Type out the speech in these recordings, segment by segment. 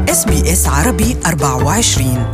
SBS عربي 24.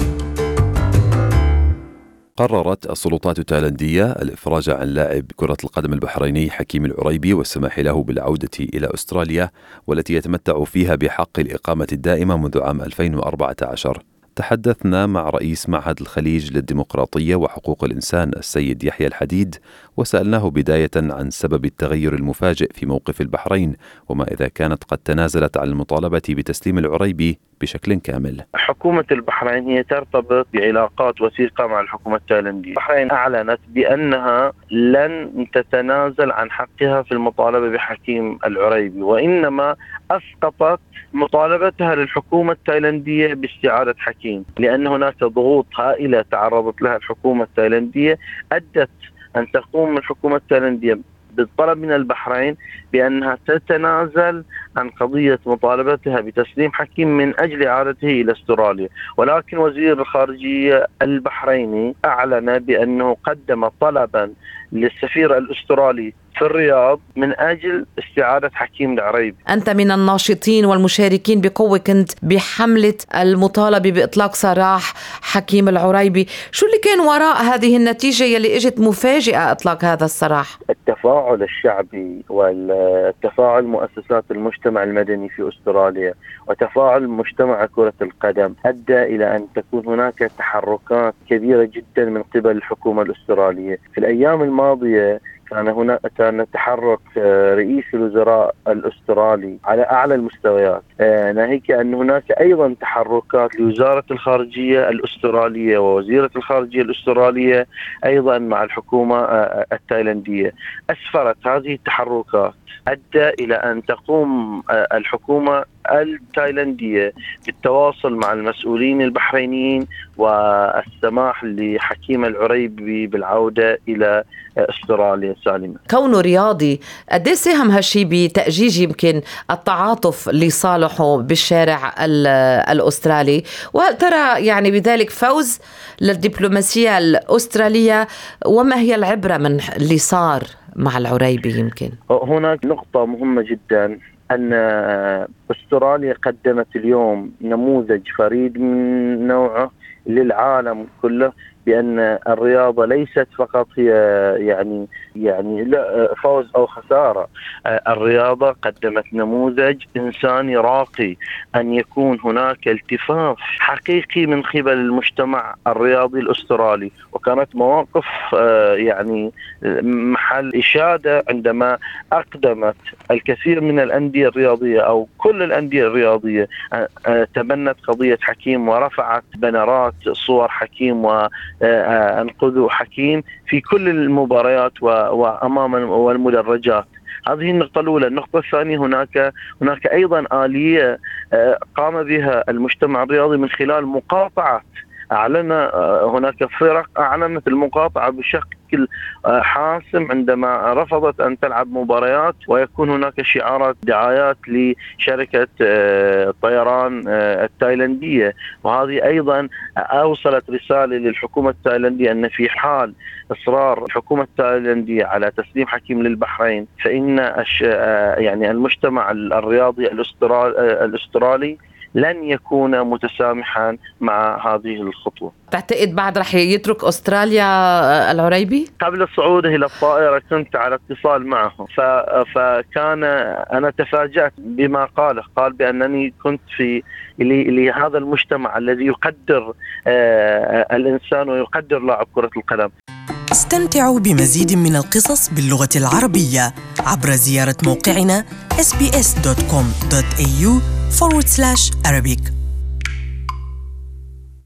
قررت السلطات التايلاندية الإفراج عن لاعب كرة القدم البحريني حكيم العريبي والسماح له بالعودة إلى أستراليا، والتي يتمتع فيها بحق الإقامة الدائمة منذ عام 2014. تحدثنا مع رئيس معهد الخليج للديمقراطية وحقوق الإنسان السيد يحيى الحديد، وسألناه بداية عن سبب التغير المفاجئ في موقف البحرين، وما إذا كانت قد تنازلت عن المطالبة بتسليم العريبي بشكل كامل. حكومة البحرين هي ترتبط بعلاقات وثيقة مع الحكومة التايلندية. البحرين أعلنت بأنها لن تتنازل عن حقها في المطالبة بحكيم العريبي، وإنما أسقطت مطالبتها للحكومة التايلندية باستعادة حكيم، لأن هناك ضغوط هائلة تعرضت لها الحكومة التايلندية أدت أن تقوم الحكومة التايلندية بالطلب من البحرين بأنها تتنازل عن قضية مطالبتها بتسليم حكيم من أجل إعادته إلى أستراليا. ولكن وزير الخارجية البحريني أعلن بأنه قدم طلبا للسفير الأسترالي في الرياض من أجل استعادة حكيم العريبي. أنت من الناشطين والمشاركين بقوة كنت بحملة المطالبة بإطلاق سراح حكيم العريبي، شو اللي كان وراء هذه النتيجة يلي اجت مفاجئة إطلاق هذا السراح؟ التفاعل الشعبي والتفاعل مؤسسات المجتمع المدني في أستراليا وتفاعل مجتمع كرة القدم أدى إلى أن تكون هناك تحركات كبيرة جدا من قبل الحكومة الأسترالية. في الأيام الماضية كان تحرك رئيس الوزراء الأسترالي على أعلى المستويات، ناهيك أن هناك أيضا تحركات لوزارة الخارجية الأسترالية ووزيرة الخارجية الأسترالية أيضا مع الحكومة التايلندية. أسفرت هذه التحركات أدى إلى أن تقوم الحكومة التايلندية بالتواصل مع المسؤولين البحرينيين والسماح لحكيم العريبي بالعودة إلى أستراليا سالمة. كونه رياضي، قد ايه ساهم هالشي بتأجيج يمكن التعاطف لصالحه بالشارع الأسترالي؟ وهل ترى يعني بذلك فوز للدبلوماسية الأسترالية؟ وما هي العبرة من اللي صار مع العريبي؟ يمكن هناك نقطة مهمة جدا، أن أستراليا قدمت اليوم نموذج فريد من نوعه للعالم كله، بأن الرياضة ليست فقط هي يعني لا فوز أو خسارة. الرياضة قدمت نموذج إنساني راقي، أن يكون هناك التفاف حقيقي من قبل المجتمع الرياضي الأسترالي. وكانت مواقف يعني محل إشادة عندما أقدمت الكثير من الأندية الرياضية أو كل الأندية الرياضية تبنت قضية حكيم ورفعت بنرات صور حكيم وأنقذوا حكيم في كل المباريات وأمام والمدرجات. هذه النقطة الأولى. النقطة الثانية، هناك أيضا آلية قام بها المجتمع الرياضي من خلال مقاطعة. هناك فرق أعلنت المقاطعة بشكل حاسم عندما رفضت أن تلعب مباريات ويكون هناك شعارات دعايات لشركة الطيران التايلندية. وهذه أيضا أوصلت رسالة للحكومة التايلندية أن في حال إصرار الحكومة التايلندية على تسليم حكيم للبحرين، فإن يعني المجتمع الرياضي الأسترالي لن يكون متسامحا مع هذه الخطوة. تعتقد بعد رح يترك أستراليا العريبي؟ قبل صعوده إلى الطائرة كنت على اتصال معه، فكان أنا تفاجأت بما قال بأنني كنت في لهذا المجتمع الذي يقدر الإنسان ويقدر لاعب كرة القدم. استمتعوا بمزيد من القصص باللغة العربية عبر زيارة موقعنا sbs.com.au/Arabic.